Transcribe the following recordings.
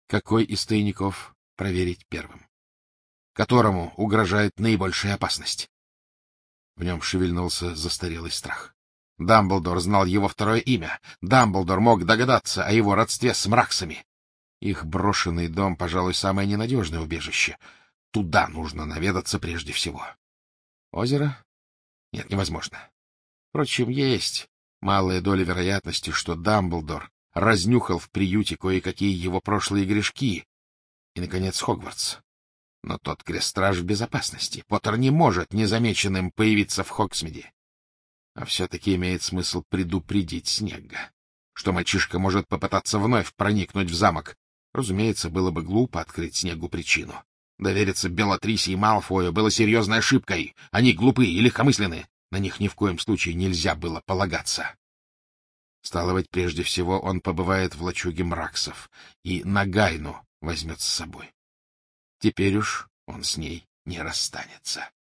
Какой из тайников проверить первым? Которому угрожает наибольшая опасность? В нем шевельнулся застарелый страх. Дамблдор знал его второе имя. Дамблдор мог догадаться о его родстве с Мраксами. Их брошенный дом, пожалуй, самое ненадежное убежище. Туда нужно наведаться прежде всего. Озеро? Нет, невозможно. Впрочем, есть малая доля вероятности, что Дамблдор разнюхал в приюте кое-какие его прошлые грешки. И, наконец, Хогвартс. Но тот крестраж в безопасности. Поттер не может незамеченным появиться в Хогсмиде. А все-таки имеет смысл предупредить Снегга, что мальчишка может попытаться вновь проникнуть в замок. Разумеется, было бы глупо открыть Снеггу причину. Довериться Белатрисе и Малфою было серьезной ошибкой. Они глупы и легкомысленны. На них ни в коем случае нельзя было полагаться. Стало быть, прежде всего он побывает в лачуге Мраксов и Нагайну возьмет с собой. Теперь уж он с ней не расстанется.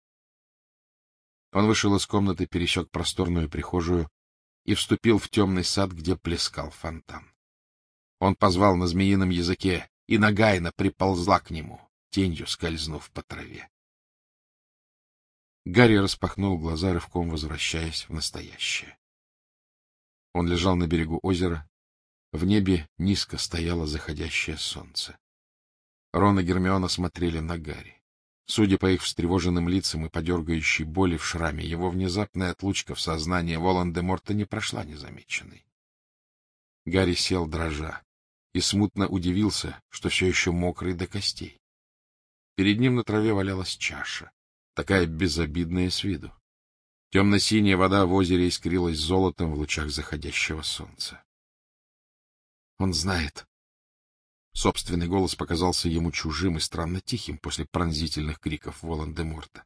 Он вышел из комнаты, пересек просторную прихожую и вступил в темный сад, где плескал фонтан. Он позвал на змеином языке, и Нагайна приползла к нему, тенью скользнув по траве. Гарри распахнул глаза, рывком возвращаясь в настоящее. Он лежал на берегу озера. В небе низко стояло заходящее солнце. Рон и Гермиона смотрели на Гарри. Судя по их встревоженным лицам и подергающей боли в шраме, его внезапная отлучка в сознании Волан-де-Морта не прошла незамеченной. Гарри сел дрожа и смутно удивился, что все еще мокрый до костей. Перед ним на траве валялась чаша, такая безобидная с виду. Темно-синяя вода в озере искрилась золотом в лучах заходящего солнца. Он знает. Собственный голос показался ему чужим и странно тихим после пронзительных криков Волан-де-Морта.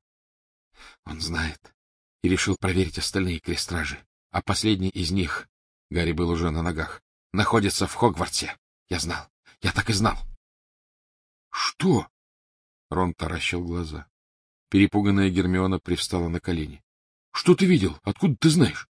Он знает и решил проверить остальные крестражи, а последний из них, Гарри был уже на ногах, находится в Хогвартсе. Я знал, я так и знал. — Что? — Рон таращил глаза. Перепуганная Гермиона привстала на колени. — Что ты видел? Откуда ты знаешь?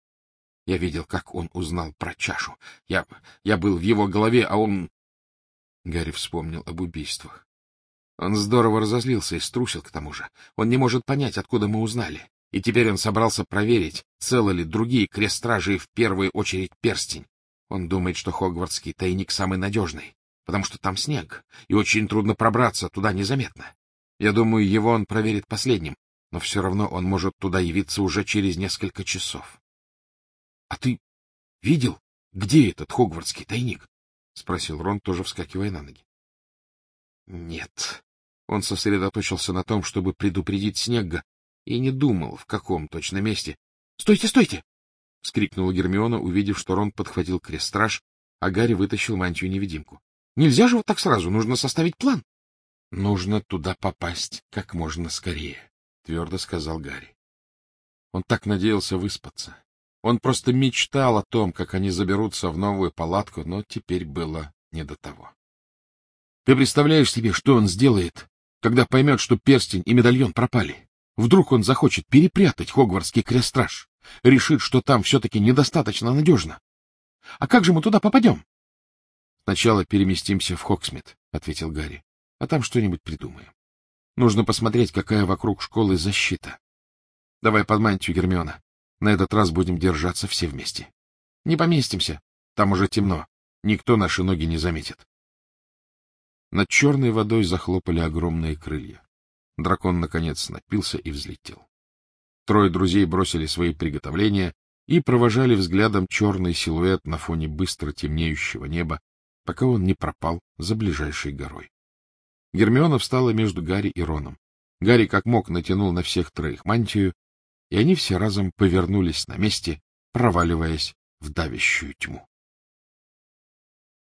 Я видел, как он узнал про чашу. Я был в его голове, а он... Гарри вспомнил об убийствах. Он здорово разозлился и струсил к тому же. Он не может понять, откуда мы узнали. И теперь он собрался проверить, целы ли другие крестражи и в первую очередь перстень. Он думает, что хогвартский тайник самый надежный, потому что там снег, и очень трудно пробраться туда незаметно. Я думаю, его он проверит последним, но все равно он может туда явиться уже через несколько часов. — А ты видел, где этот хогвартский тайник? — спросил Рон, тоже вскакивая на ноги. — Нет. Он сосредоточился на том, чтобы предупредить Снегга, и не думал, в каком точно месте. — Стойте, стойте! — вскрикнула Гермиона, увидев, что Рон подхватил крестраж, а Гарри вытащил мантию-невидимку. — Нельзя же вот так сразу, нужно составить план. — Нужно туда попасть как можно скорее, — твердо сказал Гарри. Он так надеялся выспаться. Он просто мечтал о том, как они заберутся в новую палатку, но теперь было не до того. Ты представляешь себе, что он сделает, когда поймет, что перстень и медальон пропали? Вдруг он захочет перепрятать хогвартский крестраж, решит, что там все-таки недостаточно надежно. А как же мы туда попадем? — Сначала переместимся в Хогсмит, — ответил Гарри, — а там что-нибудь придумаем. Нужно посмотреть, какая вокруг школы защита. Давай под мантию, Гермиона. На этот раз будем держаться все вместе. Не поместимся. Там уже темно. Никто наши ноги не заметит. Над черной водой захлопали огромные крылья. Дракон, наконец, напился и взлетел. Трое друзей бросили свои приготовления и провожали взглядом черный силуэт на фоне быстро темнеющего неба, пока он не пропал за ближайшей горой. Гермиона встала между Гарри и Роном. Гарри как мог натянул на всех троих мантию, и они все разом повернулись на месте, проваливаясь в давящую тьму.